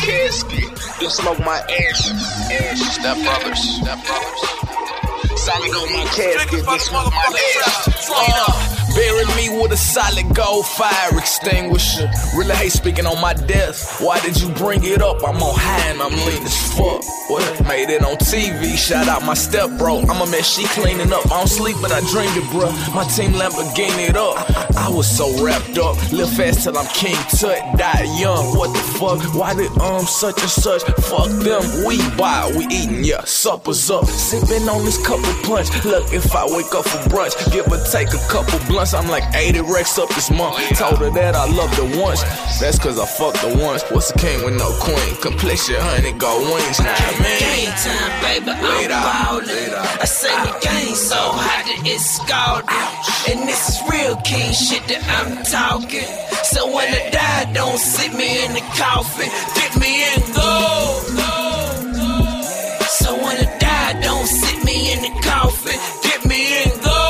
casket. You smoke my ashes. Step brothers. Solid on my casket. You smoke my ashes. Bury me with a solid gold fire extinguisher. Really hate speaking on my death. Why did you bring it up? I'm on high and I'm lean as fuck. What? Made it on TV. Shout out my step bro. I'm a mess, she cleaning up. I don't sleep, but I dreamed it, bruh. My team Lamborghini it up. I was so wrapped up. Live fast till I'm King Tut. Die young. What the fuck? Why did such and such? Fuck them. We buy, we eating, yeah. Supper's up. Sipping on this couple punch. Look, if I wake up for brunch, give or take a couple blunts. I'm like 80 racks up this month. Told her that I loved her once. That's cause I fucked her once. What's a king with no queen? Complexion, honey, gold wings. Nah, man. Game time, baby, I'm ballin'. I say the game so hot that it's scalded. And this is real king shit that I'm talking. So when I die, don't sit me in the coffin. Get me in gold. So when I die, don't sit me in the coffin. Get me in gold.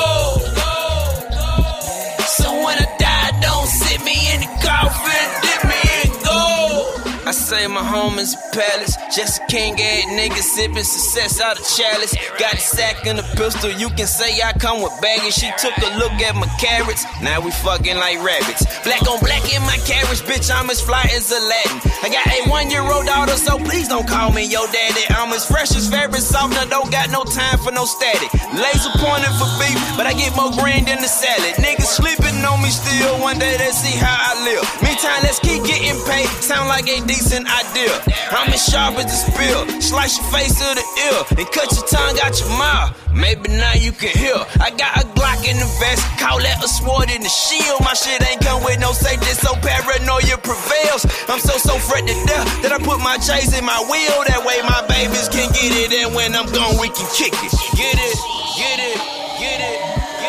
I say my home is a palace. Just a king-ass nigga sipping success out of chalice. Got a sack and a pistol, you can say I come with baggage. She took a look at my carrots, now we fucking like rabbits. Black on black in my carriage, bitch, I'm as fly as Aladdin. I got a 1-year-old daughter, so please don't call me your daddy. I'm as fresh as favorite softener, don't got no time for no static. Laser pointing for beef, but I get more green than the salad. Niggas sleeping on me still, one day they see how I live. Meantime, let's keep getting paid, sound like a decent idea. I'm as sharp as the spill, slice your face to the ear, and cut your tongue out your mouth. Maybe now you can hear. I got a Glock in the vest, call that a sword in the shield. My shit ain't come with no safety, so paranoia prevails. I'm so fret to death that I put my J's in my wheel. That way my babies can get it, and when I'm gone we can kick it. Get it, get it, get it.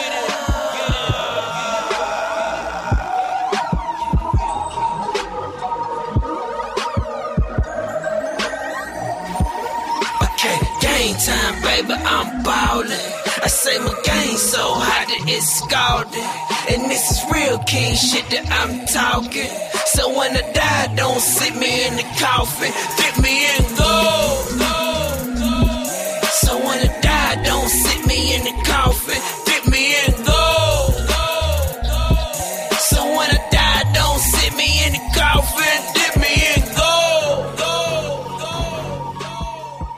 Time, baby, I'm ballin'. I say my game so hot that it's scalded. And this is real king shit that I'm talking. So when I die, don't sit me in the coffin. Get me in gold.